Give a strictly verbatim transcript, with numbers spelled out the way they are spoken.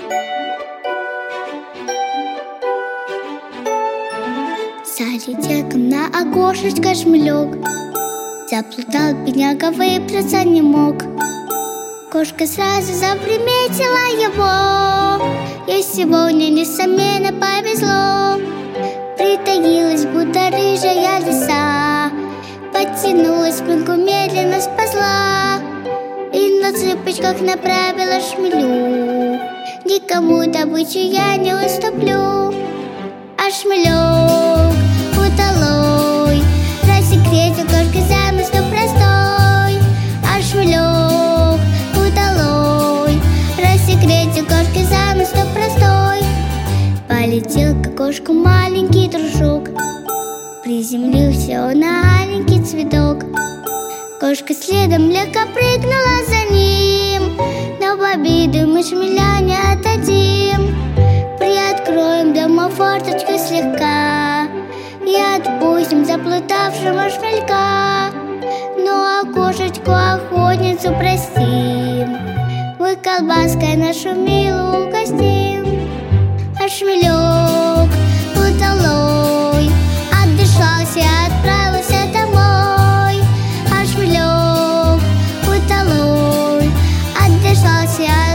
Залетел к нам на окошечко шмелек, заплутал бедняга, выбраться не мог. Кошка сразу заприметила его, ей сегодня несомненно повезло. Притаилась, будто рыжая лиса, подтянулась, спинку медленно сползла и на цыпочках направила шмелю. Никому добычу я не уступлю. А шмелек удалой рассекретил кошкой замысел простой. А шмелек удалой рассекретил кошкой замысел простой. Полетел к окошку маленький дружок, приземлился он на аленький цветок. Кошка следом легко прыгнула за ним, но в обиду мы шмеля не отдадим. Приоткроем дома форточку слегка и отпустим заплутавшего шмелька. Ну а кошечку охотницу простим, мы колбаской нашу милую угостим. А шмелек удалой отдышался и отправился домой. А шмелек удалой отдышался.